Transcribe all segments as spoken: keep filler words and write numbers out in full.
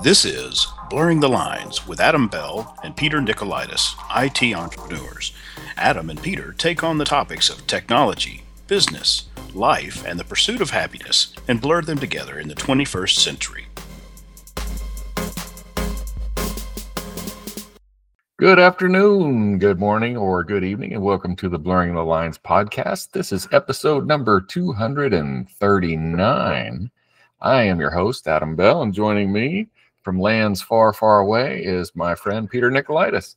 This is Blurring the Lines with Adam Bell and Peter Nicolaitis, I T entrepreneurs. Adam and Peter take on the topics of technology, business, life, and the pursuit of happiness and blur them together in the twenty-first century. Good afternoon, good morning, or good evening, and welcome to the Blurring the Lines podcast. This is episode number two hundred thirty-nine. I am your host, Adam Bell, and joining me from lands far, far away is my friend Peter Nicolaitis.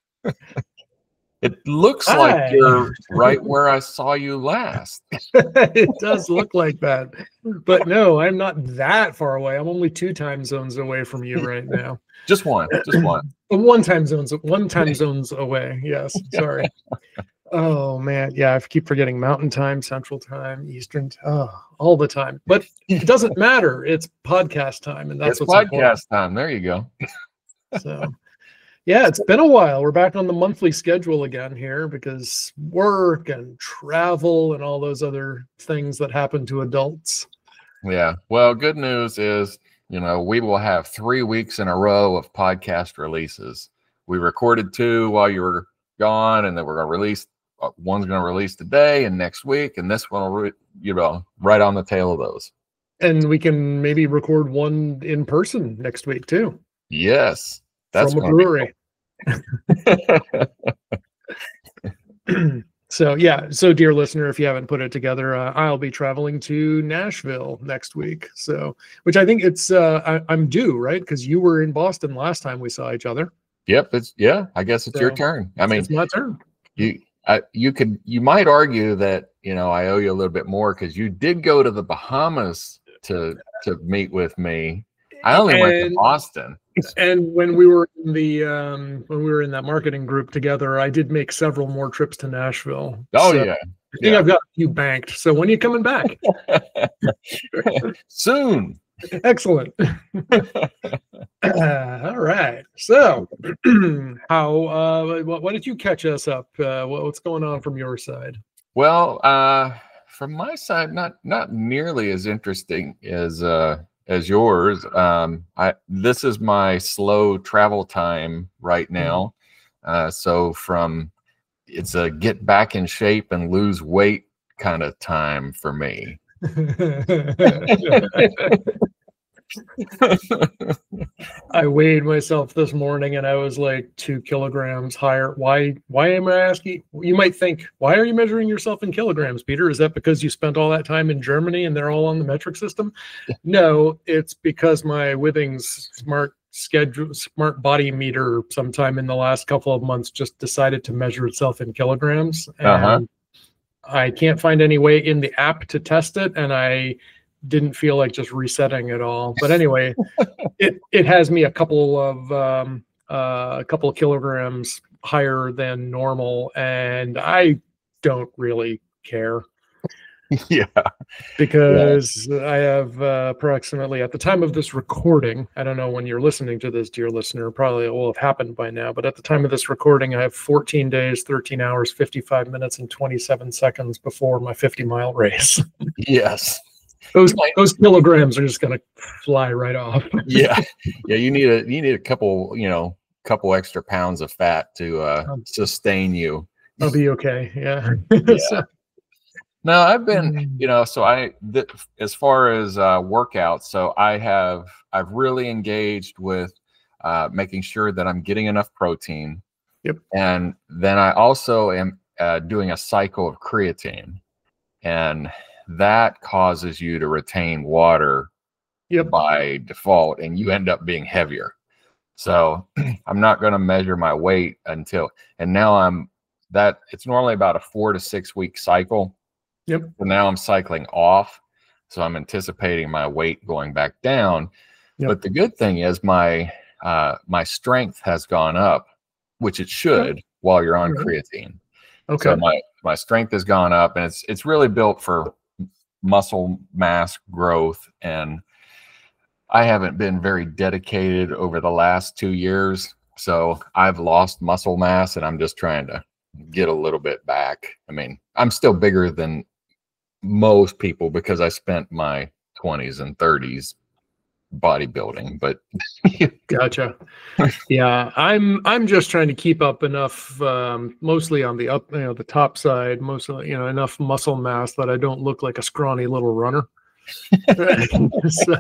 It looks Hi. like you're right where I saw you last. It does look like that. But no, I'm not that far away. I'm only two time zones away from you right now. Just one, just one. One time zones, one time zones away. Yes, sorry. Oh man, yeah, I keep forgetting Mountain Time, Central Time, Eastern, oh, all the time. But it doesn't matter. It's podcast time, and that's It's what's podcast important. time. There you go. So, yeah, it's been a while. We're back on the monthly schedule again here because work and travel and all those other things that happen to adults. Yeah. Well, good news is, you know, we will have three weeks in a row of podcast releases. We recorded two while you were gone, and then we're going to release, uh, one's going to release today and next week, and this one will, re- you know, right on the tail of those. And we can maybe record one in person next week too. Yes. That's from a gonna be brewery. So yeah, so dear listener, if you haven't put it together, uh, I'll be traveling to Nashville next week. So, which I think it's uh, I, I'm due, right? Because you were in Boston last time we saw each other. Yep. It's yeah. I guess it's So, your turn. I mean, it's my turn. you I, you could you might argue that, you know, I owe you a little bit more because you did go to the Bahamas to to meet with me. I only went to And- Boston. And when we were in the um, when we were in that marketing group together, I did make several more trips to Nashville. Oh So yeah. I think Yeah. I've got a few banked. So when are you coming back? Soon. Excellent. Uh, all right. So, how? Uh, what, what did you catch us up? Uh, what, what's going on from your side? Well, uh, from my side, not not nearly as interesting as uh, as yours. Um, I this is my slow travel time right now. Uh, so from it's a get back in shape and lose weight kind of time for me. I weighed myself this morning and I was like two kilograms higher. Why? Why am I asking? You might think, why are you measuring yourself in kilograms, Peter? Is that because you spent all that time in Germany and they're all on the metric system? No, it's because my Withings smart schedule, smart body meter, sometime in the last couple of months, just decided to measure itself in kilograms, and Uh-huh. I can't find any way in the app to test it, and I didn't feel like just resetting it all. But anyway, it it has me a couple of um, uh, a couple of kilograms higher than normal, and I don't really care Yeah. because I have uh, approximately, at the time of this recording, I don't know when you're listening to this, dear listener, probably it will have happened by now, but at the time of this recording, I have fourteen days, thirteen hours, fifty-five minutes, and twenty-seven seconds before my fifty mile race. Yes. Those those kilograms are just going to fly right off. Yeah. Yeah. You need a you need a couple, you know, couple extra pounds of fat to uh, Um, sustain you. I'll be okay. Yeah. Yeah. No, I've been, Mm. you know, so I, th- as far as uh, workouts, so I have, I've really engaged with uh, making sure that I'm getting enough protein. Yep. And then I also am uh, doing a cycle of creatine, and that causes you to retain water Yep. by default, and you end up being heavier. So I'm not going to measure my weight until, and now I'm that it's normally about a four to six week cycle. Yep. So now I'm cycling off. So I'm anticipating my weight going back down. Yep. But the good thing is my uh, my strength has gone up, which it should while you're on Mhm. creatine. Okay. So my, my strength has gone up, and it's it's really built for muscle mass growth. And I haven't been very dedicated over the last two years. So I've lost muscle mass, and I'm just trying to get a little bit back. I mean, I'm still bigger than most people because I spent my twenties and thirties bodybuilding, but gotcha. Yeah, I'm I'm just trying to keep up enough, um, mostly on the up, you know, the top side, mostly, you know, enough muscle mass that I don't look like a scrawny little runner. so,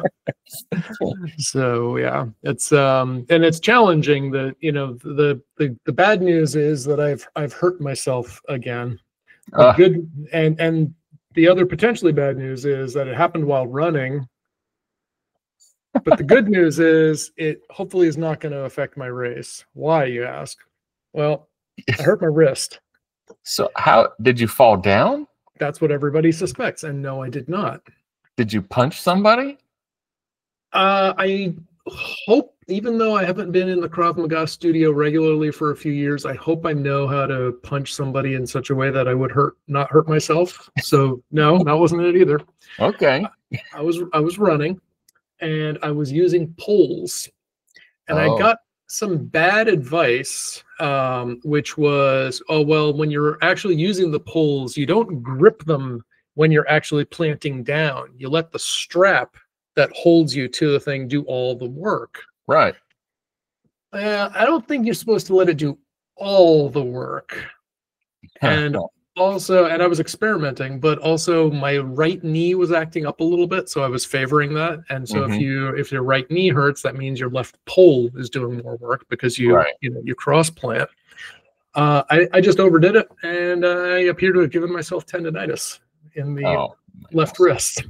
so yeah, it's um, and it's challenging. That you know, the the the bad news is that I've I've hurt myself again. The uh, good and and the other potentially bad news is that it happened while running. But the good news is it hopefully is not going to affect my race. Why, you ask? Well, I hurt my wrist. So how did you fall down? That's what everybody suspects. And no, I did not. Did you punch somebody? Uh, I hope, even though I haven't been in the Krav Maga studio regularly for a few years, I hope I know how to punch somebody in such a way that I would hurt, not hurt myself. So no, that wasn't it either. Okay. I, I was I was running. And I was using poles, and oh. I got some bad advice, um, which was, oh, well, when you're actually using the poles, you don't grip them when you're actually planting down. You let the strap that holds you to the thing do all the work. Right. Uh, I don't think you're supposed to let it do all the work. And also, and I was experimenting, but also my right knee was acting up a little bit, so I was favoring that. And so mm-hmm. if you if your right knee hurts, that means your left pole is doing more work because you right. you know you cross plant. Uh, I I just overdid it, and I appear to have given myself tendonitis in the oh, left wrist.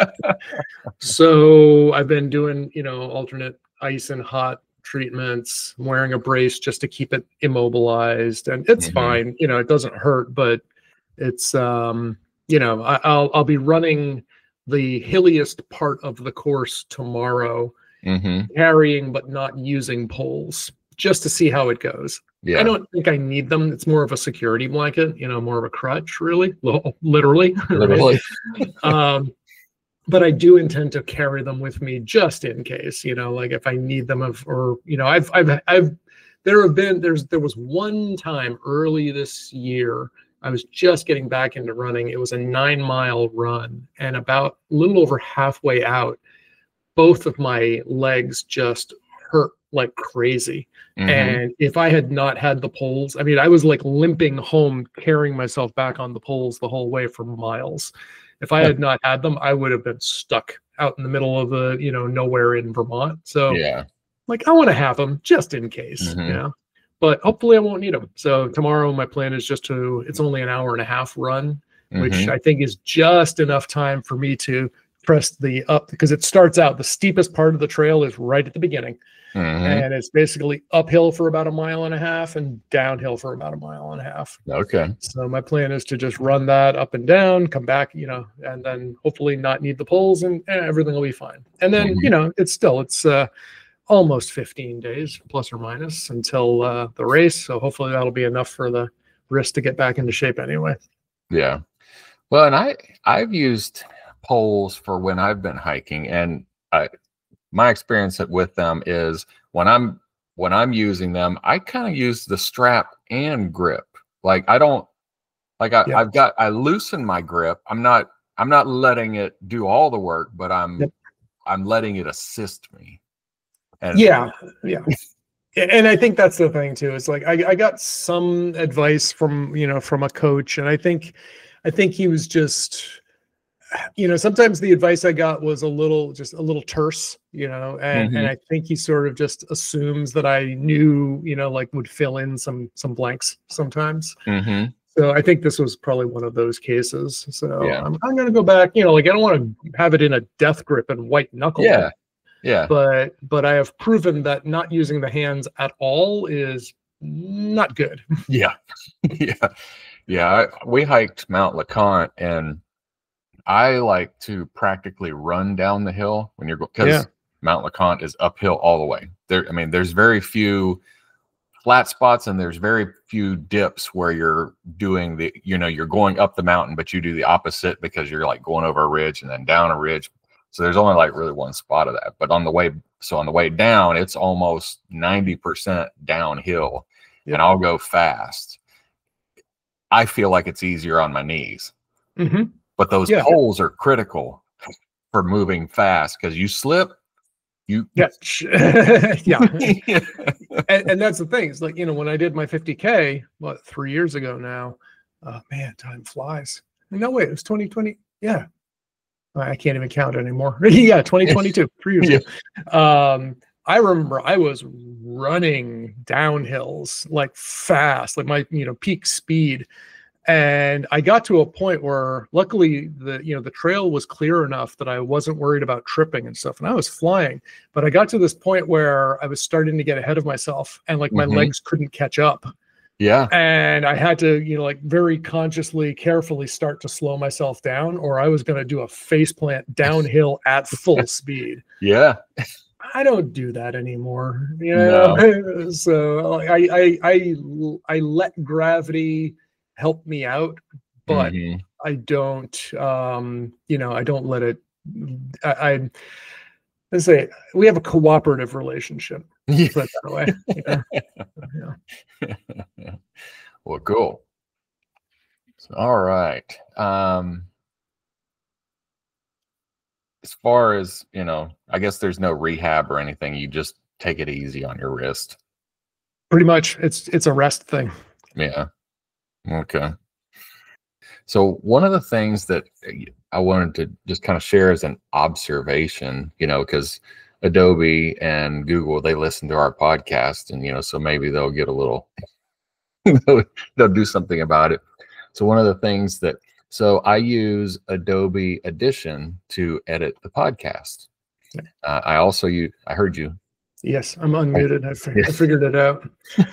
So I've been doing you know alternate ice and hot treatments, I'm wearing a brace just to keep it immobilized, and it's mm-hmm. fine. You know, it doesn't hurt, but it's um, you know, I, I'll I'll be running the hilliest part of the course tomorrow, mm-hmm. carrying but not using poles, just to see how it goes. Yeah. I don't think I need them. It's more of a security blanket, you know, more of a crutch, really, literally. Literally. um, but I do intend to carry them with me just in case, you know, like if I need them, of, or you know, I've I've I've there have been there's there was one time early this year. I was just getting back into running. It was a nine mile run, and about a little over halfway out, both of my legs just hurt like crazy. Mm-hmm. And if I had not had the poles, I mean, I was like limping home, carrying myself back on the poles the whole way for miles. If I had not had them, I would have been stuck out in the middle of the, you know, nowhere in Vermont. So yeah, like I want to have them just in case, mm-hmm. you know. But hopefully I won't need them. So tomorrow my plan is just to, it's only an hour and a half run, mm-hmm. which I think is just enough time for me to press the up, because it starts out, the steepest part of the trail is right at the beginning. Mm-hmm. And it's basically uphill for about a mile and a half and downhill for about a mile and a half. Okay. So my plan is to just run that up and down, come back, you know, and then hopefully not need the poles, and eh, everything will be fine. And then, mm-hmm. you know, it's still, it's, uh, almost fifteen days plus or minus until uh, the race. So hopefully that'll be enough for the wrist to get back into shape anyway. Yeah. Well, and I, I've used poles for when I've been hiking, and I, my experience with them is when I'm, when I'm using them, I kind of use the strap and grip. Like I don't, like I, yep. I've got, I loosen my grip. I'm not, I'm not letting it do all the work, but I'm, yep. I'm letting it assist me. And yeah, yeah. And I think that's the thing too. It's like I, I got some advice from, you know, from a coach, and I think I think he was just, you know, sometimes the advice I got was a little just a little terse, you know, and, mm-hmm. and I think he sort of just assumes that I knew, you know, like would fill in some some blanks sometimes. Mm-hmm. So I think this was probably one of those cases. So yeah. I'm I'm gonna go back, you know, like I don't want to have it in a death grip and white knuckle. Yeah. Yeah. But but I have proven that not using the hands at all is not good. Yeah. Yeah. Yeah. I, we hiked Mount LeConte, and I like to practically run down the hill when you're going, because yeah. Mount LeConte is uphill all the way. There, I mean, there's very few flat spots, and there's very few dips where you're doing the, you know, you're going up the mountain, but you do the opposite because you're like going over a ridge and then down a ridge. So there's only like really one spot of that. But on the way, so on the way down, it's almost ninety percent downhill, yep. and I'll go fast. I feel like it's easier on my knees. Mm-hmm. But those yeah. poles are critical for moving fast, because you slip, You Yeah. Yeah. and, and that's the thing. It's like, you know, when I did my fifty K, what, three years ago now, uh, man, time flies. No, wait, it was twenty twenty. Yeah. I can't even count anymore. Yeah, twenty twenty-two, three years Yeah. ago. Um, I remember I was running downhills like fast, like my, you know, peak speed. And I got to a point where luckily the, you know, the trail was clear enough that I wasn't worried about tripping and stuff. And I was flying, but I got to this point where I was starting to get ahead of myself and like my Mhm. legs couldn't catch up. Yeah. And I had to, you know, like very consciously, carefully start to slow myself down, or I was going to do a face plant downhill at full speed. Yeah. I don't do that anymore. You know, no. So I, I, I, I let gravity help me out, but Mhm. I don't, um, you know, I don't let it, I, I let's say we have a cooperative relationship. Yeah. Put it that way. Yeah. Yeah. Well, cool. So, all right. Um, as far as, you know, I guess there's no rehab or anything. You just take it easy on your wrist. Pretty much. It's, it's a rest thing. Yeah. Okay. So one of the things that I wanted to just kind of share as an observation, you know, because Adobe and Google, they listen to our podcast, and, you know, so maybe they'll get a little, they'll do something about it. So one of the things that, so I use Adobe Audition to edit the podcast. Uh, I also use, I heard you. Yes, I'm unmuted. I, fig- I figured it out.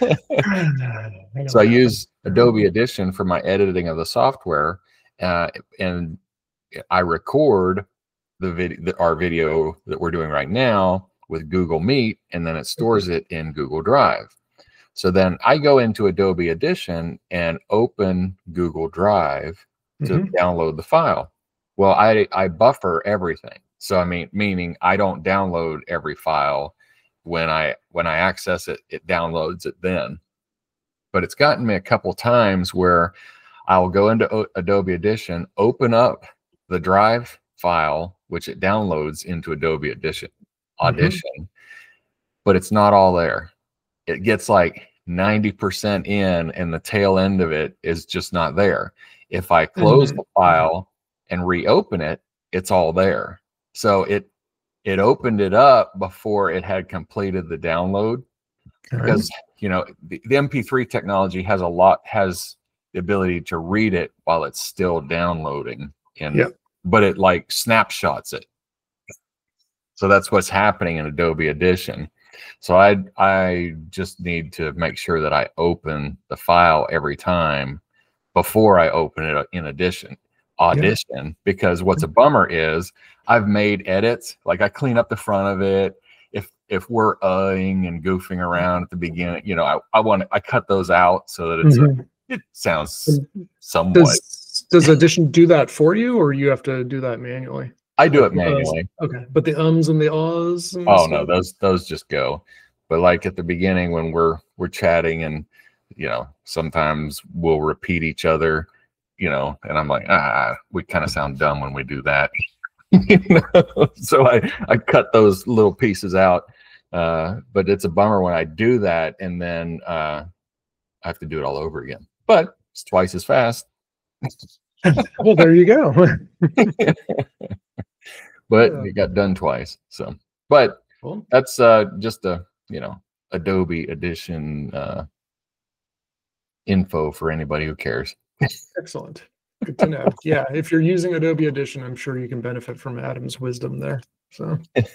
So I use Adobe Audition for my editing of the software, uh, and I record the video, our video that we're doing right now with Google Meet, and then it stores it in Google Drive. So then I go into Adobe Audition and open Google Drive to mm-hmm. download the file. Well, I I buffer everything. So I mean, meaning I don't download every file. When I when I access it, it downloads it then. But it's gotten me a couple times where I'll go into o- Adobe Audition, open up the Drive file, which it downloads into Adobe Audition, Audition, mm-hmm. but it's not all there. It gets like ninety percent in, and the tail end of it is just not there. If I close mm-hmm. the file and reopen it, it's all there. So it it opened it up before it had completed the download. Okay. Because, you know, the, the M P three technology has a lot, has the ability to read it while it's still downloading. And, yep. But it like snapshots it. So that's what's happening in Adobe Audition. So I, I just need to make sure that I open the file every time before I open it in Audition. Audition, yeah. Because what's a bummer is I've made edits, like I clean up the front of it. If if we're uhing and goofing around at the beginning, you know, I, I want to I cut those out so that it's mm-hmm. a, it sounds somewhat. Does, does Audition do that for you, or you have to do that manually? I do it manually. Uh, okay, but the ums and the ahs. And oh no, those those just go. But like at the beginning when we're we're chatting, and you know, sometimes we'll repeat each other. You know, and I'm like, ah, we kind of sound dumb when we do that. You know? So I, I cut those little pieces out. Uh, but it's a bummer when I do that, and then uh, I have to do it all over again. But it's twice as fast. Well, there you go. But it got done twice. So, but cool. That's uh, just a, you know, Adobe Audition uh, info for anybody who cares. Excellent. Good to know. Yeah, if you're using Adobe Audition, I'm sure you can benefit from Adam's wisdom there. So,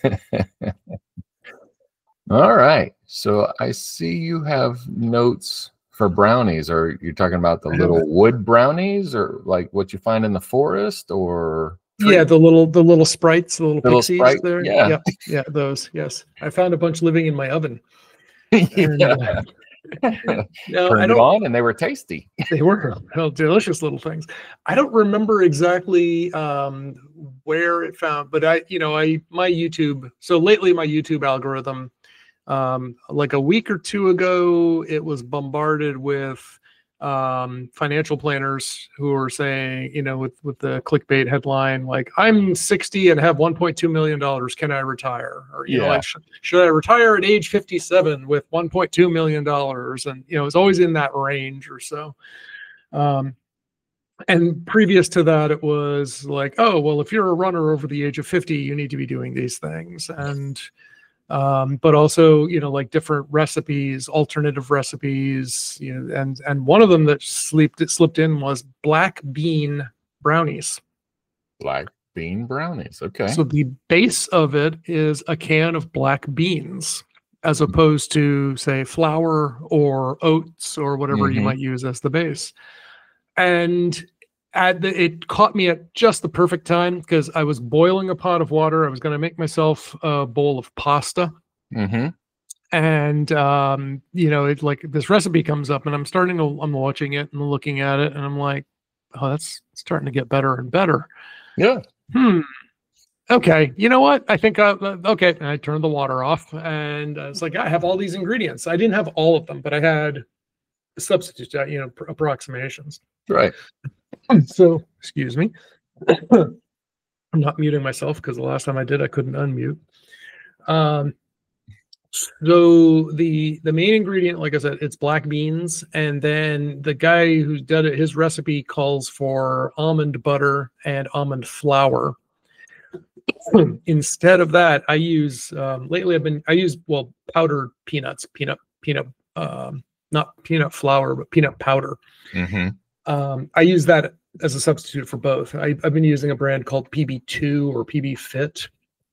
all right. So I see you have notes for brownies. Are you talking about the little wood brownies, or like what you find in the forest, or? Tree? Yeah, the little the little sprites, the little the pixies little sprite? there. Yeah. yeah, yeah, those. Yes, I found a bunch living in my oven. Yeah. And, uh, no, Turned I it don't, on and they were tasty. They were well, delicious little things. I don't remember exactly um, where it found, but I, you know, I my YouTube. So lately, my YouTube algorithm, um, like a week or two ago, it was bombarded with um, financial planners who are saying, you know, with, with the clickbait headline, like, I'm sixty and have one point two million dollars. Can I retire? Or, you Yeah. know, like, sh- should I retire at age fifty-seven with one point two million dollars? And, you know, it's always in that range or so. Um, and previous to that, it was like, oh, well, if you're a runner over the age of fifty, you need to be doing these things. And, um, but also, you know, like different recipes, alternative recipes, you know, and, and one of them that slipped, it slipped in was black bean brownies. Black bean brownies. Okay. So the base of it is a can of black beans, as opposed to, say, flour or oats or whatever you Mhm. might use as the base. And at the, it caught me at just the perfect time because I was boiling a pot of water. I was going to make myself a bowl of pasta. Mm-hmm. And, um, you know, it's like this recipe comes up and I'm starting to, I'm watching it and looking at it and I'm like, oh, that's starting to get better and better. Yeah. Hmm. Okay. You know what? I think, uh, okay. And I turned the water off and uh, it's like, I have all these ingredients. I didn't have all of them, but I had substitutes, uh, you know, pr- approximations. Right. So, excuse me. I'm not muting myself because the last time I did, I couldn't unmute. Um, so the the main ingredient, like I said, it's black beans, and then the guy who did it, his recipe calls for almond butter and almond flour. Instead of that, I use um, lately. I've been I use well powdered peanuts, peanut peanut, um, not peanut flour, but peanut powder. Mm-hmm. Um, I use that as a substitute for both. I, I've been using a brand called P B two or P B Fit.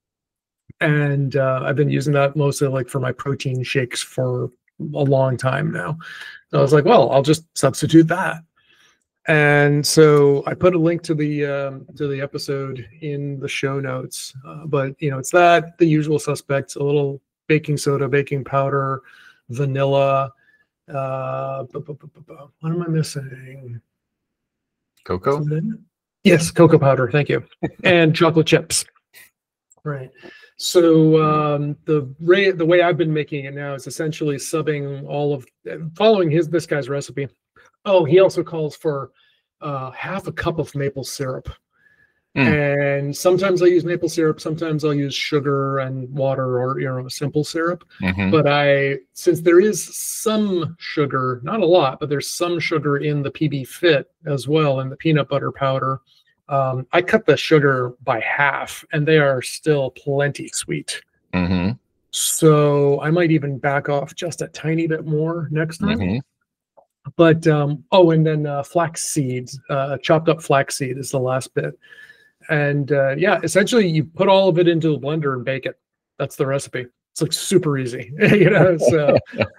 And uh, I've been using that mostly like for my protein shakes for a long time now. So I was like, well, I'll just substitute that. And so I put a link to the um, to the episode in the show notes. Uh, but, you know, it's that, the usual suspects, a little baking soda, baking powder, vanilla. Uh, bu- bu- bu- bu- bu- what am I missing? Cocoa? Yes, cocoa powder. Thank you. And chocolate chips. Right. So um, the way the way I've been making it now is essentially subbing all of following his this guy's recipe. Oh, he also calls for uh, half a cup of maple syrup. Mm. And sometimes I use maple syrup. Sometimes I'll use sugar and water or, you know, simple syrup. Mm-hmm. But I, since there is some sugar, not a lot, but there's some sugar in the P B Fit as well, and the peanut butter powder. Um, I cut the sugar by half, and they are still plenty sweet. Mm-hmm. So I might even back off just a tiny bit more next time. Mm-hmm. But, um, oh, and then uh, flax seeds, uh, chopped up flax seed is the last bit. And uh, yeah, essentially you put all of it into the blender and bake it. That's the recipe. It's like super easy, you know. So,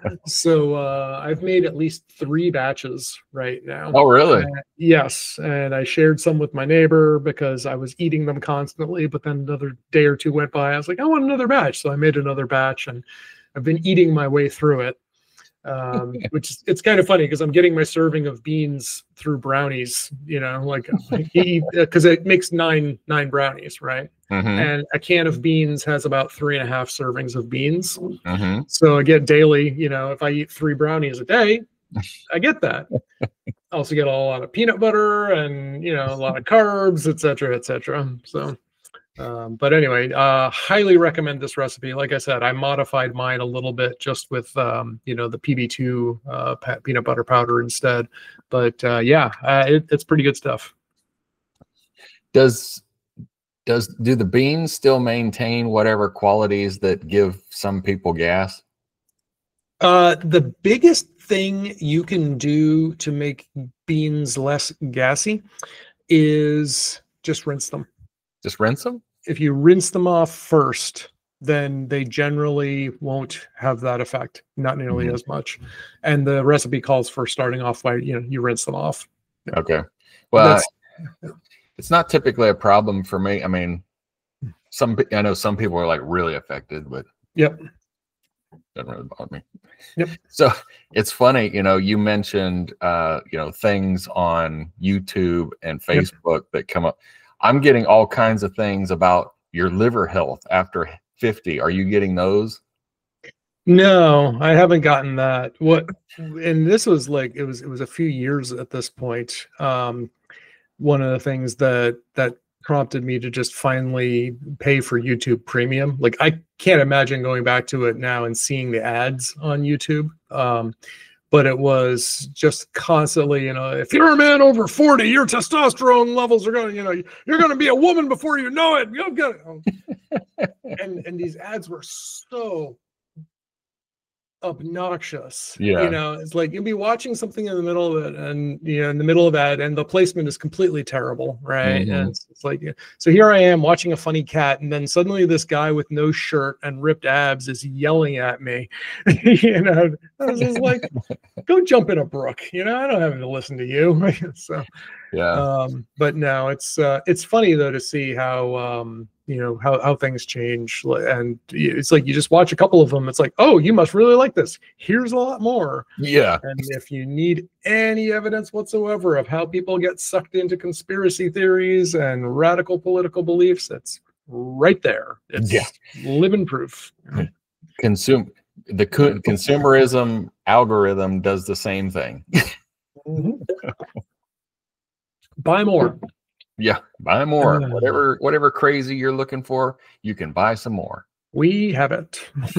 so uh, I've made at least three batches right now. Oh, really? Uh, yes, and I shared some with my neighbor because I was eating them constantly. But then another day or two went by. I was like, I want another batch, so I made another batch, and I've been eating my way through it. Um, which is, it's kind of funny because I'm getting my serving of beans through brownies, you know, like because it makes nine nine brownies, right? Mm-hmm. And a can of beans has about three and a half servings of beans. Mm-hmm. So I get daily, you know, if I eat three brownies a day, I get that. I also get a lot of peanut butter and, you know, a lot of carbs, et cetera, et cetera. So. Um, but anyway, uh, highly recommend this recipe. Like I said, I modified mine a little bit just with, um, you know, the P B two uh, pa- peanut butter powder instead. But uh, yeah, uh, it, it's pretty good stuff. Does does do the beans still maintain whatever qualities that give some people gas? Uh, the biggest thing you can do to make beans less gassy is just rinse them. Just rinse them? If you rinse them off first, then they generally won't have that effect, not nearly mm-hmm. as much. And the recipe calls for starting off by, you know, you rinse them off. Okay. Well, I, it's not typically a problem for me. I mean, some I know some people are like really affected, but yep, doesn't really bother me. Yep. So it's funny, you know, you mentioned, uh, you know, things on YouTube and Facebook yep. that come up. I'm getting all kinds of things about your liver health after fifty. Are you getting those? No, I haven't gotten that. What, and this was like it was it was a few years at this point. Um, one of the things that that prompted me to just finally pay for YouTube Premium. Like I can't imagine going back to it now and seeing the ads on YouTube. Um, but it was just constantly, you know, if you're a man over forty, your testosterone levels are going to, you know, you're going to be a woman before you know it. You've got it. and and these ads were so obnoxious. Yeah. You know, it's like you'll be watching something in the middle of it, and you know, in the middle of that, and the placement is completely terrible, right? Mhm. And it's, it's like, so here I am watching a funny cat, and then suddenly this guy with no shirt and ripped abs is yelling at me. You know, I was just like, go jump in a brook. You know, I don't have to listen to you. So, Yeah. um, but no, it's uh, it's funny though to see how um, you know how how things change, and it's like you just watch a couple of them. It's like, oh, you must really like this. Here's a lot more. Yeah. And if you need any evidence whatsoever of how people get sucked into conspiracy theories and radical political beliefs, it's right there. It's Yeah. living proof. Consume the co- consumerism algorithm does the same thing. Mhm. Buy more. Yeah, buy more. Uh. Whatever whatever crazy you're looking for, you can buy some more. We have it.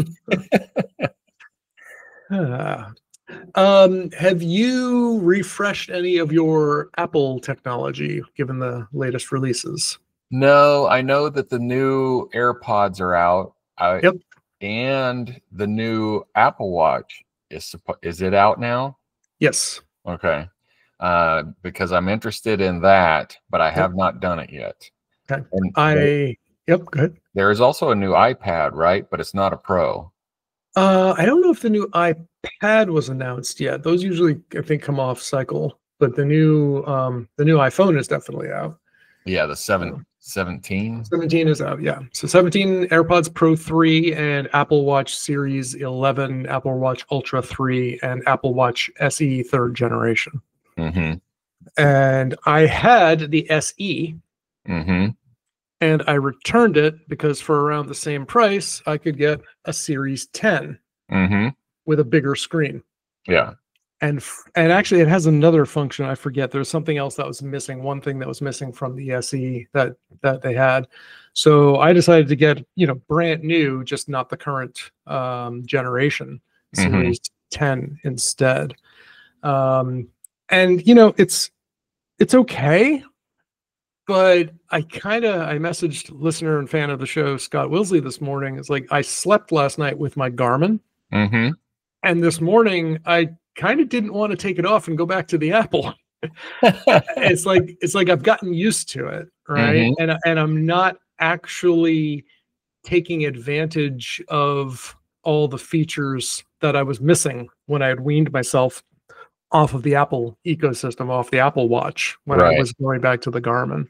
Ah. Um, have you refreshed any of your Apple technology given the latest releases? No, I know that the new AirPods are out. I, Yep. And the new Apple Watch is suppo- is it out now? Yes. Okay. Uh, because I'm interested in that, but I have Yep. not done it yet. Okay. And I there, yep, good. there is also a new iPad, right? But it's not a Pro. Uh, I don't know if the new iPad was announced yet. Those usually, I think, come off cycle, but the new um the new iPhone is definitely out. Yeah, the seven, seventeen. seventeen is out, yeah. So seventeen, AirPods Pro three, and Apple Watch Series eleven, Apple Watch Ultra three, and Apple Watch S E third generation. Mm-hmm. And I had the S E, Mm-hmm. and I returned it because for around the same price, I could get a Series ten Mm-hmm. with a bigger screen. Yeah. And f- and actually, it has another function. I forget. There's something else that was missing. One thing that was missing from the S E that that they had. So I decided to get, you know, brand new, just not the current um, generation, Mhm. Series ten instead. Um, and you know, it's it's okay, but I kind of I messaged listener and fan of the show Scott Wilsley this morning. It's like I slept last night with my Garmin, Mm-hmm. and this morning I kind of didn't want to take it off and go back to the Apple. It's like it's like I've gotten used to it, right? Mhm. And and I'm not actually taking advantage of all the features that I was missing when I had weaned myself off of the Apple ecosystem, off the Apple Watch when Right. I was going back to the Garmin.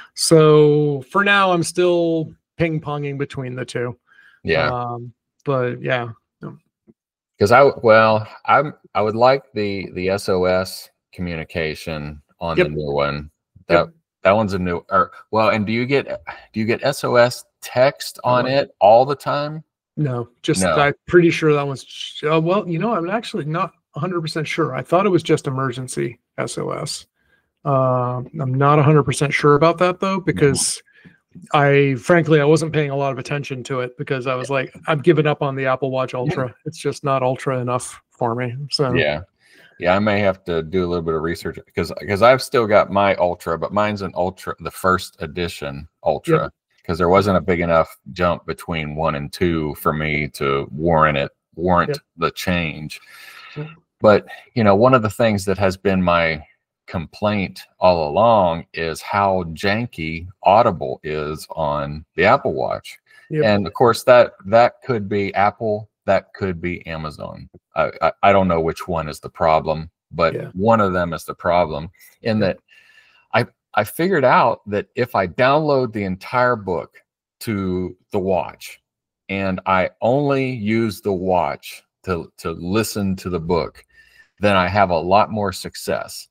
So for now, I'm still ping ponging between the two. Yeah. Um, but yeah, Because I well, I'm I would like the the S O S communication on Yep. the new one. That Yep. that one's a new or well, and do you get do you get S O S text on Uh-huh. it all the time? no, just No. I'm pretty sure that was. Uh, well, you know, I'm actually not one hundred percent sure. I thought it was just emergency S O S. Uh, I'm not one hundred percent sure about that though, because I frankly I wasn't paying a lot of attention to it because I was like, I've given up on the Apple Watch Ultra. It's just not Ultra enough for me. So Yeah. Yeah, I may have to do a little bit of research because because I've still got my Ultra, but mine's an Ultra, the first edition Ultra, because there wasn't a big enough jump between one and two for me to warrant it, warrant Yep. the change. Yep. But you know, one of the things that has been my complaint all along is how janky Audible is on the Apple Watch. Yep. And of course that that could be Apple, that could be Amazon. I, I, I don't know which one is the problem, but Yeah. one of them is the problem in that I I figured out that if I download the entire book to the watch and I only use the watch to, to listen to the book, then I have a lot more success.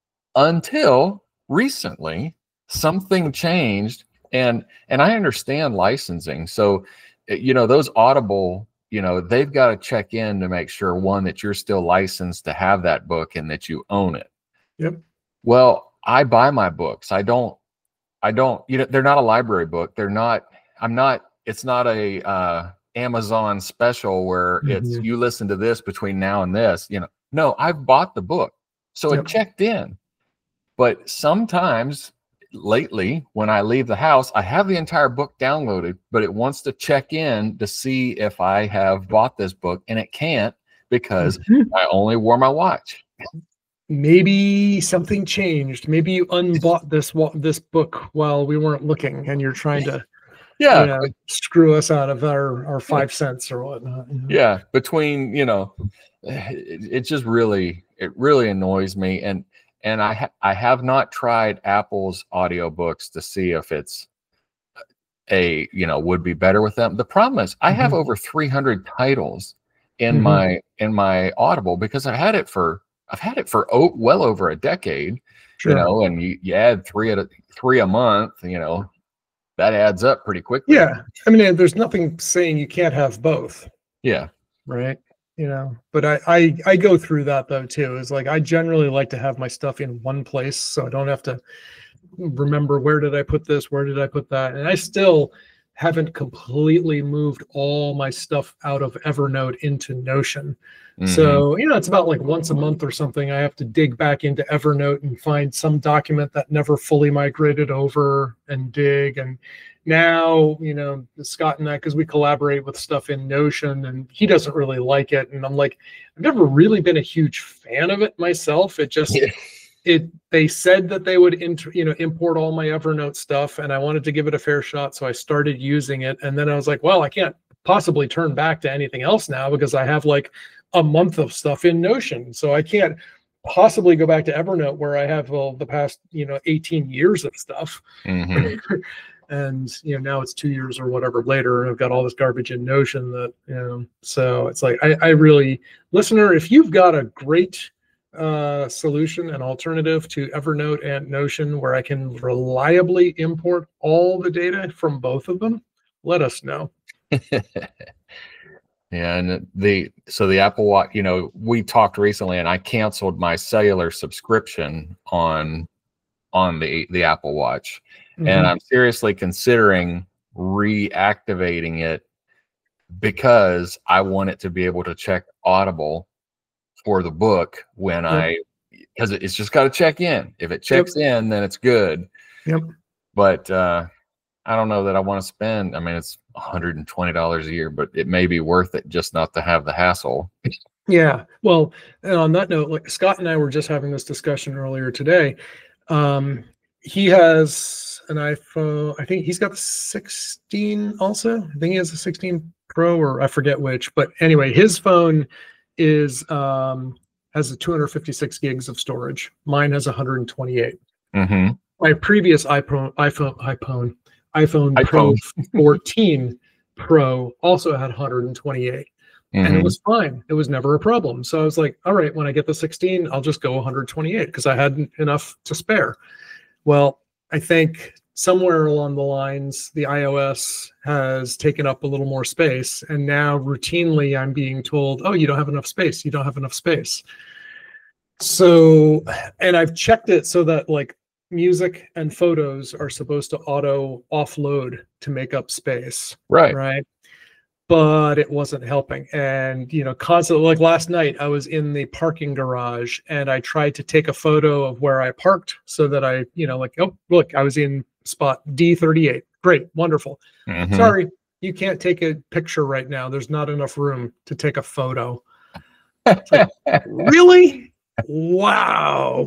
Until recently, something changed, and and I understand licensing. So, you know, those Audible you know, they've got to check in to make sure, one, that you're still licensed to have that book and that you own it. Yep. Well, I buy my books. I don't, I don't, you know, they're not a library book. They're not, I'm not, it's not a uh, Amazon special where mm-hmm. it's, you listen to this between now and this, you know, no, I've bought the book. So yep. it checked in. But sometimes lately, when I leave the house, I have the entire book downloaded, but it wants to check in to see if I have bought this book, and it can't because mm-hmm. I only wore my watch. Maybe something changed. Maybe you unbought this this book while we weren't looking, and you're trying to, yeah, you know, screw us out of our, our five cents or whatnot. You know? Yeah, between, you know, it, it just really, it really annoys me, and and I ha I have not tried Apple's audiobooks to see if it's a, you know, would be better with them. The problem is I have mm-hmm. over three hundred titles in mm-hmm. my in my Audible because I've had it for. I've had it for oh, well over a decade, sure. you know, and you, you add three at a, three a month, you know, that adds up pretty quickly. Yeah. I mean, there's nothing saying you can't have both. Yeah. Right. You know, but I, I, I go through that though, too. Is like, I generally like to have my stuff in one place so I don't have to remember where did I put this? Where did I put that? And I still haven't completely moved all my stuff out of Evernote into Notion. Mm-hmm. So, you know, it's about like once a month or something, I have to dig back into Evernote and find some document that never fully migrated over and dig. And now, you know, Scott and I, because we collaborate with stuff in Notion, and he doesn't really like it. And I'm like, I've never really been a huge fan of it myself. It just, yeah. it, they said that they would, inter, you know, import all my Evernote stuff, and I wanted to give it a fair shot. So I started using it. And then I was like, well, I can't possibly turn back to anything else now because I have like a month of stuff in Notion. So I can't possibly go back to Evernote where I have well, the past, you know, eighteen years of stuff. Mm-hmm. And, you know, now it's two years or whatever later, and I've got all this garbage in Notion that, you know, so it's like, I, I really, listener, if you've got a great uh, solution, an alternative to Evernote and Notion where I can reliably import all the data from both of them, let us know. Yeah, and the so the Apple Watch, you know, we talked recently, and I canceled my cellular subscription on on the the Apple Watch, mm-hmm. and I'm seriously considering reactivating it because I want it to be able to check Audible for the book when yep. I because it's just got to check in. If it checks yep. in, then it's good. Yep. But uh, I don't know that I want to spend. I mean, it's one hundred twenty dollars a year, but it may be worth it just not to have the hassle. Yeah. Well, and on that note, like Scott and I were just having this discussion earlier today. Um, he has an iPhone. I think he's got the sixteen also. I think he has a sixteen Pro, or I forget which. But anyway, his phone is um, has a two hundred fifty-six gigs of storage. Mine has one hundred twenty-eight. Mm-hmm. My previous iPhone, iPhone, iPhone. iPhone, iPhone Pro fourteen Pro also had one hundred twenty-eight, mm-hmm. and it was fine. It was never a problem. So I was like, all right, when I get the sixteen, I'll just go one hundred twenty-eight because I had enough to spare. Well, I think somewhere along the lines, the iOS has taken up a little more space, and now routinely I'm being told, oh, you don't have enough space. You don't have enough space. So, and I've checked it so that like music and photos are supposed to auto offload to make up space. Right. Right. But it wasn't helping. And, you know, constantly, like last night, I was in the parking garage and I tried to take a photo of where I parked so that I, you know, like, oh, look, I was in spot D thirty-eight. Great. Wonderful. Mm-hmm. Sorry, you can't take a picture right now. There's not enough room to take a photo. Like, really? Wow.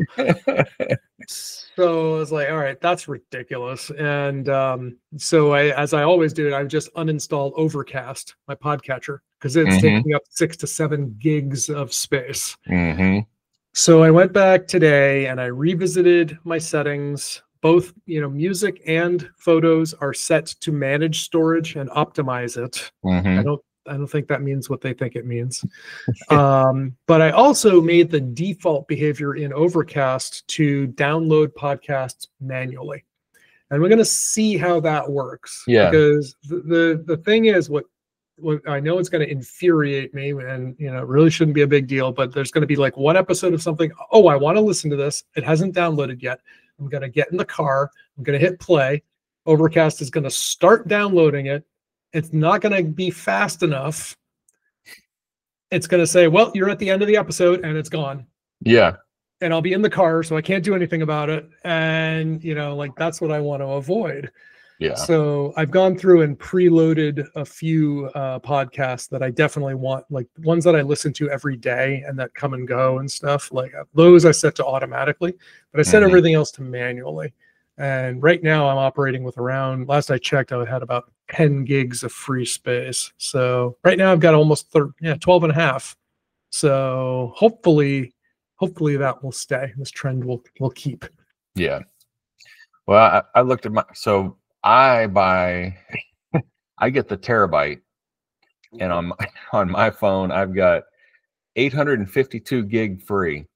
So I was like, all right, that's ridiculous. And um, so I, as I always do, I've just uninstalled Overcast, my podcatcher, because it's mm-hmm. taking up six to seven gigs of space. Mm-hmm. So I went back today and I revisited my settings. Both, you know, music and photos are set to manage storage and optimize it. Mm-hmm. I don't I don't think that means what they think it means. um, but I also made the default behavior in Overcast to download podcasts manually. And we're going to see how that works. Yeah. Because the, the, the thing is, what well, I know it's going to infuriate me, and you know, it really shouldn't be a big deal, but there's going to be like one episode of something. Oh, I want to listen to this. It hasn't downloaded yet. I'm going to get in the car. I'm going to hit play. Overcast is going to start downloading it. It's not going to be fast enough. It's going to say, well, you're at the end of the episode, and it's gone. Yeah. And I'll be in the car, so I can't do anything about it. And, you know, like that's what I want to avoid. Yeah. So I've gone through and preloaded a few uh, podcasts that I definitely want, like ones that I listen to every day and that come and go and stuff. Like those I set to automatically, but I set Mhm. everything else to manually. And right now I'm operating with around, last I checked, I had about ten gigs of free space. So right now I've got almost thirty, yeah, twelve and a half. So hopefully, hopefully that will stay. This trend will, will keep. Yeah. Well, I, I looked at my, so I buy, I get the terabyte, and on my, on my phone, I've got eight hundred fifty-two gig free.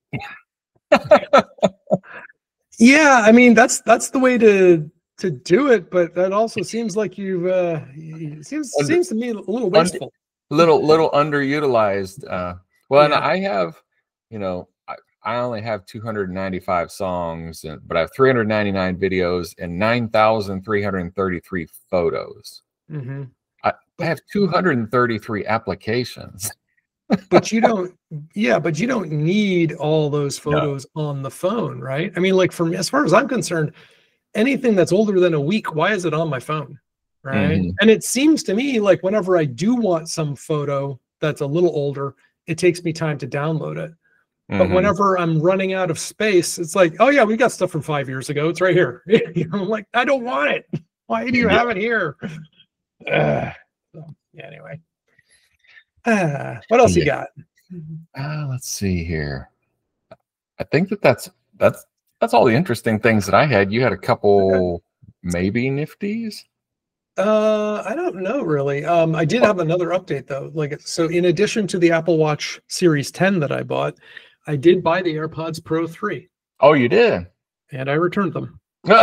Yeah, I mean that's that's the way to to do it, but that also seems like you've uh it seems Under- seems to me a little wasteful. little little underutilized. Uh, well, and Yeah. I have, you know, I, I only have two hundred ninety-five songs, and, but I have three hundred ninety-nine videos and nine thousand three hundred thirty-three photos. hmm I, I have two hundred thirty-three applications. But you don't, yeah, but you don't need all those photos on the phone, right? I mean, like for me, as far as I'm concerned, anything that's older than a week, why is it on my phone? Right. Mhm. And it seems to me like whenever I do want some photo that's a little older, it takes me time to download it. But Mhm. whenever I'm running out of space, it's like, oh yeah, we got stuff from five years ago. It's right here. You know, I'm like, I don't want it. Why do you Yeah. have it here? Uh, so, yeah, anyway. Uh, what else you got? Uh, let's see here. I think that that's that's that's all the interesting things that I had. You had a couple maybe nifties. Uh, I don't know really. Um, I did have another update though. Like, so in addition to the Apple Watch Series ten that I bought, I did buy the AirPods Pro three Oh, you did. and I returned them.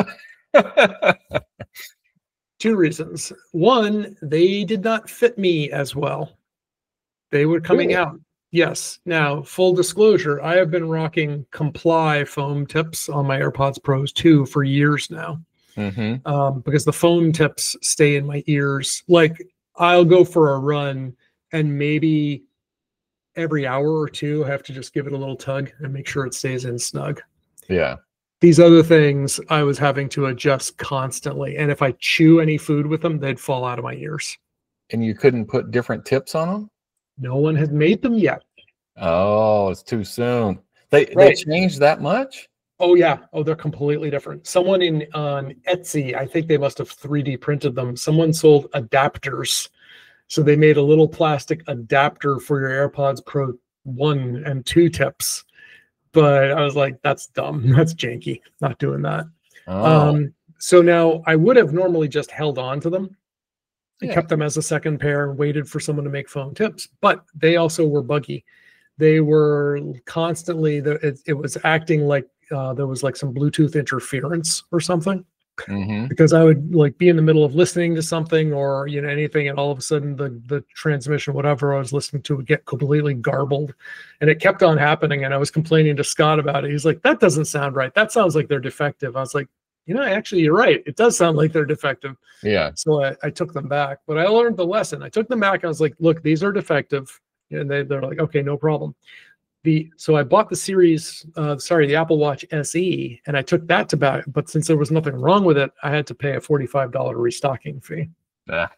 Two reasons. One, they did not fit me as well. They were coming Really? out. Yes. Now, full disclosure, I have been rocking Comply foam tips on my AirPods Pros two for years now. hmm Um, because the foam tips stay in my ears. Like I'll go for a run and maybe every hour or two I have to just give it a little tug and make sure it stays in snug. Yeah. These other things I was having to adjust constantly. And if I chew any food with them, they'd fall out of my ears. And you couldn't put different tips on them? No one had made them yet. Oh, it's too soon. They Right. they changed that much? Oh yeah. Oh, they're completely different. Someone in on Etsy, I think they must have three D printed them. Someone sold adapters. So they made a little plastic adapter for your AirPods Pro one and two tips. But I was like, that's dumb. That's janky. Not doing that. Oh, Um, so now I would have normally just held on to them and Yeah. kept them as a second pair, waited for someone to make foam tips, but they also were buggy. They were constantly, the, it, it was acting like uh, there was like some Bluetooth interference or something, hmm because I would like be in the middle of listening to something or, you know, anything. And all of a sudden the, the transmission, whatever I was listening to would get completely garbled, and it kept on happening. And I was complaining to Scott about it. He's like, that doesn't sound right. That sounds like they're defective. I was like, you know, actually you're right. It does sound like they're defective. Yeah. So I, I took them back, but I learned the lesson. I took them back. I was like, look, these are defective. And they, they're like, okay, no problem. The, so I bought the series, uh, sorry, the Apple Watch S E, and I took that to back. But since there was nothing wrong with it, I had to pay a forty-five dollars restocking fee. Ah.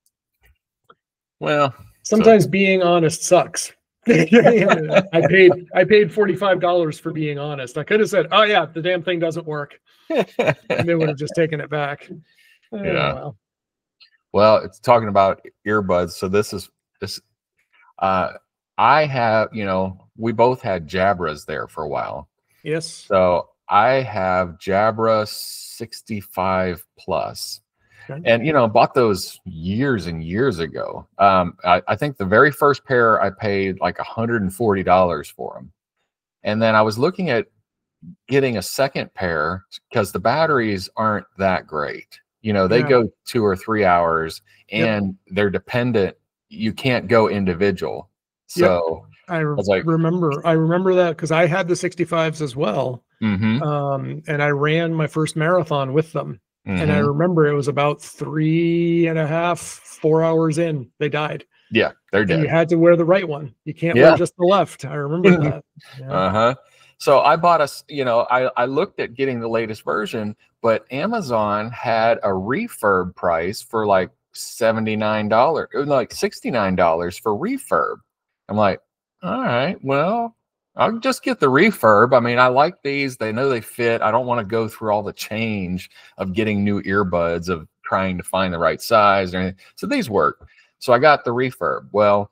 Well, Sometimes being honest sucks. I paid I paid forty-five dollars for being honest. I could have said, oh yeah, the damn thing doesn't work. And they would have just taken it back. Oh, Yeah. well. well, it's talking about earbuds. So this is this. Uh, I have, you know, we both had Jabras there for a while. Yes. So I have Jabra sixty-five plus. Okay. And, you know, bought those years and years ago. Um, I, I think the very first pair I paid like one hundred forty dollars for them. And then I was looking at getting a second pair because the batteries aren't that great. You know, they Yeah. go two or three hours and Yep. they're dependent. you can't go individual. So yep. I, I was like, remember, I remember that because I had the sixty-fives as well. mm-hmm. Um, and I ran my first marathon with them. Mm-hmm. And I remember it was about three and a half, four hours in, they died. Yeah, they're dead. And you had to wear the right one. You can't yeah. wear just the left. I remember that. Yeah. Uh-huh. So I bought a, you know, I, I looked at getting the latest version, but Amazon had a refurb price for like seventy-nine dollars, like sixty-nine dollars for refurb. I'm like, all right, well, I'll just get the refurb. I mean, I like these. They know they fit. I don't want to go through all the change of getting new earbuds, of trying to find the right size or anything. So these work. So I got the refurb. Well,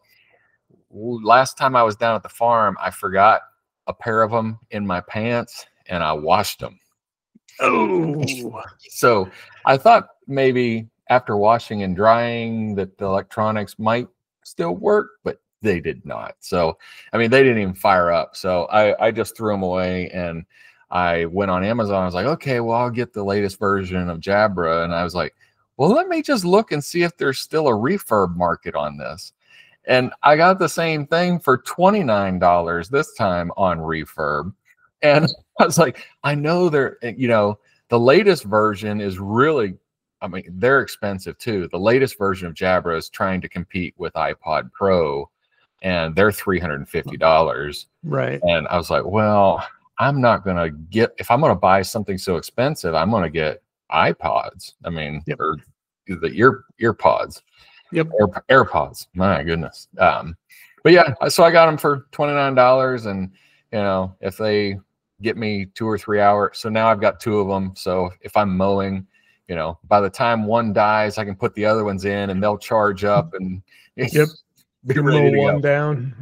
last time I was down at the farm, I forgot a pair of them in my pants and I washed them. Oh, so I thought maybe after washing and drying that the electronics might still work, but they did not. So, I mean, they didn't even fire up. So I, I just threw them away and I went on Amazon. I was like, okay, well, I'll get the latest version of Jabra. And I was like, well, let me just look and see if there's still a refurb market on this. And I got the same thing for twenty-nine dollars this time on refurb. And I was like, I know they're, you know, the latest version is really, I mean, they're expensive too. The latest version of Jabra is trying to compete with iPod Pro and they're three hundred fifty dollars. Right. And I was like, well, I'm not going to get, if I'm going to buy something so expensive, I'm going to get iPods. I mean, yep. or the ear ear pods. Yep. Air, AirPods. My goodness. Um, but yeah, so I got them for twenty-nine dollars, and you know, if they get me two or three hours, so now I've got two of them. So if I'm mowing, you know, by the time one dies, I can put the other ones in, and they'll charge up and yep, be ready to one go. down.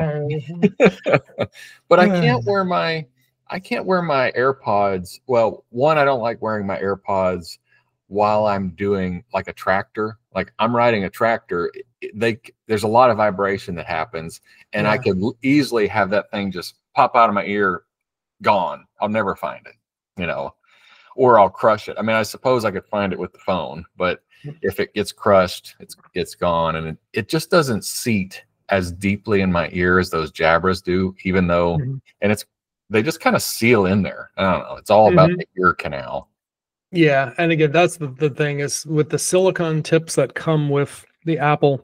Yeah. But I can't wear my I can't wear my AirPods. Well, one, I don't like wearing my AirPods while I'm doing like a tractor. Like I'm riding a tractor, they there's a lot of vibration that happens, and yeah. I could easily have that thing just pop out of my ear, gone. I'll never find it, you know, or I'll crush it. I mean, I suppose I could find it with the phone, but if it gets crushed, it's it's gone, and it, it just doesn't seat as deeply in my ear as those Jabras do, even though, mm-hmm. and it's they just kind of seal in there. I don't know. It's all about mm-hmm. the ear canal. Yeah, and again, that's the, the thing is with the silicone tips that come with the Apple,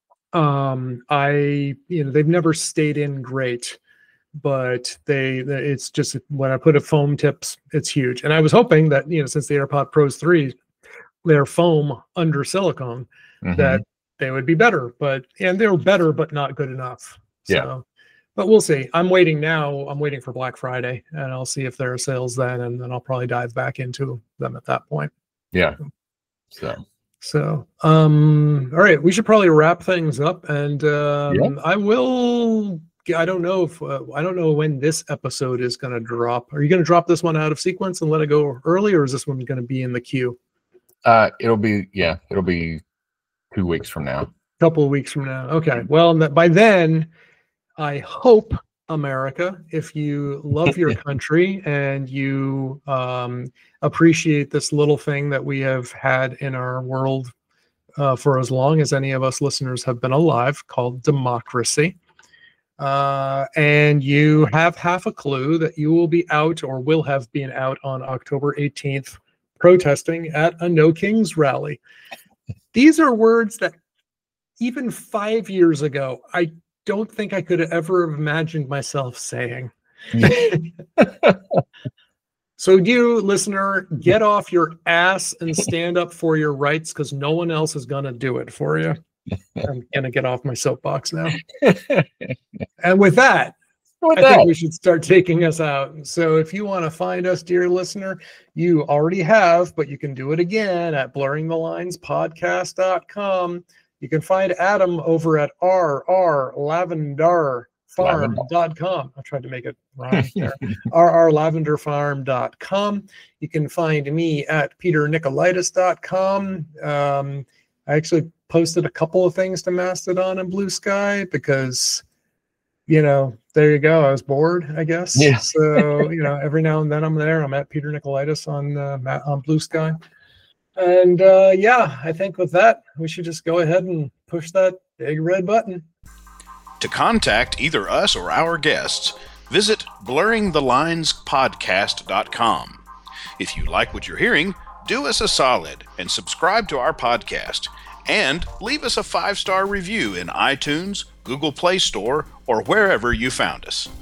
um, I you know they've never stayed in great, but they it's just when I put a foam tips, it's huge. And I was hoping that you know since the AirPod Pros three, they're foam under silicone, mm-hmm. that they would be better. But and they were better, but not good enough. So, yeah. But we'll see. I'm waiting now. I'm waiting for Black Friday, and I'll see if there are sales then, and then I'll probably dive back into them at that point. Yeah. So, so, um, all right, we should probably wrap things up, and um, yeah. I will. I don't know if uh, I don't know when this episode is going to drop. Are you going to drop this one out of sequence and let it go early, or is this one going to be in the queue? Uh, it'll be yeah, it'll be two weeks from now. A couple of weeks from now. Okay. Well, by then. I hope, America, if you love your country and you um, appreciate this little thing that we have had in our world uh, for as long as any of us listeners have been alive, called democracy, uh, and you have half a clue that you will be out or will have been out on October eighteenth protesting at a No Kings rally. These are words that even five years ago, I don't think I could have ever have imagined myself saying. So you, listener, get off your ass and stand up for your rights, because no one else is going to do it for you. I'm going to get off my soapbox now. And with that, with I that. think we should start taking us out. So if you want to find us, dear listener, you already have, but you can do it again at blurring the lines podcast dot com. You can find Adam over at r r lavender farm dot com. I tried to make it rhyme there. r r lavender farm dot com. You can find me at peter nicolaitis dot com. Um, I actually posted a couple of things to Mastodon and Blue Sky because, you know, there you go. I was bored, I guess. Yeah. So, you know, every now and then I'm there. I'm at Peter Nicolaitis on, uh, on Blue Sky. And uh, yeah, I think with that, we should just go ahead and push that Big red button. To contact either us or our guests, visit blurring the lines podcast dot com. If you like what you're hearing, do us a solid and subscribe to our podcast. And leave us a five-star review in iTunes, Google Play Store, or wherever you found us.